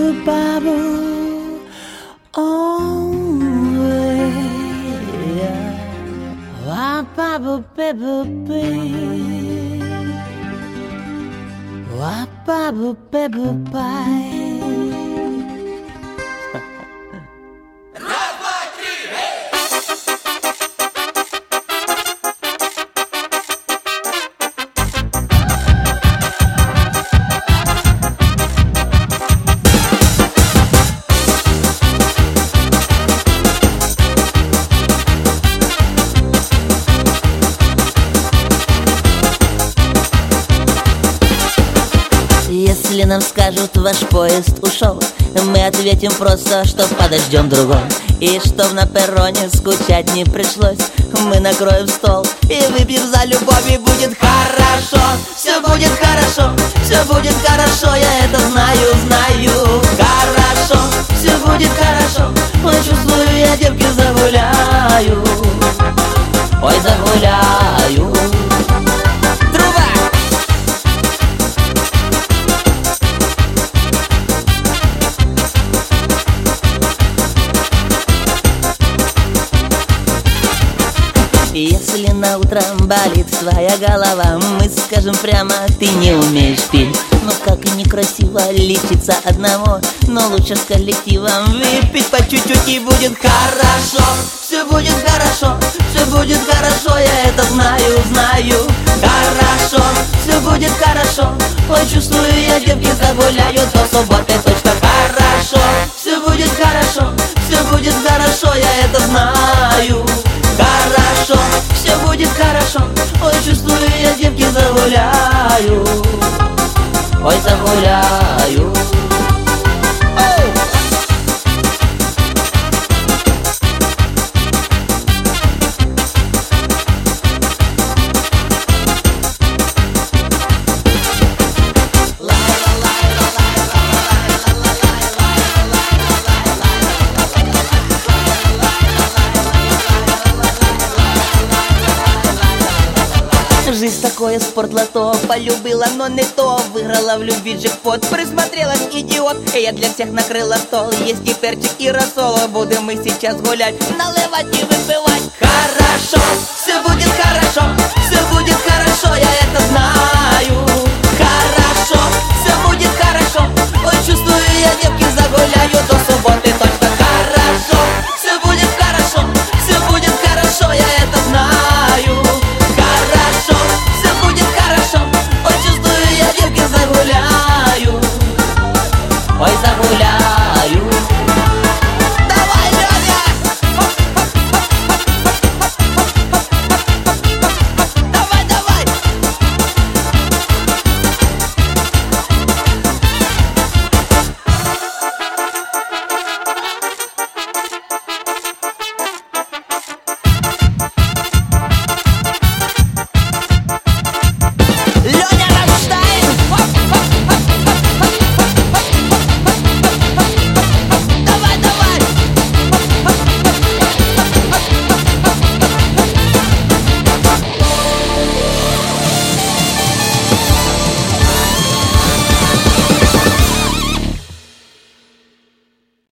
bubble bubble. Oh, yeah. Wah, bubble, bubble, bee. Wah, bubble, bubble, bye. Если нам скажут, ваш поезд ушел, мы ответим просто, что подождем другой. И чтоб на перроне скучать не пришлось, мы накроем стол и выпьем за любовь. И будет хорошо, все будет хорошо, все будет хорошо, я это знаю, знаю. Хорошо, все будет хорошо, ой, чувствую, я девки загуляю, ой, загуляю. Если на утро болит твоя голова, мы скажем прямо, ты не умеешь петь. Ну как и некрасиво лечиться одному, но лучше с коллективом выпить по чуть-чуть. И будет хорошо, все будет хорошо, все будет хорошо, я это знаю, знаю. Хорошо, все будет хорошо, ой, чувствую, я девки загуляю до субботы точно. Хорошо, все будет хорошо, все будет хорошо, я это знаю. Хорошо, все будет хорошо, ой, чувствую, я девки загуляю, ой, загуляю. Жизнь такое спортлото, полюбила, но не то. Выиграла в любви джекпот, присмотрелась, идиот. Я для всех накрыла стол, есть и перчик, и рассол. Будем мы сейчас гулять, наливать и выпивать. Хорошо, все будет хорошо, все будет хорошо, я это знаю.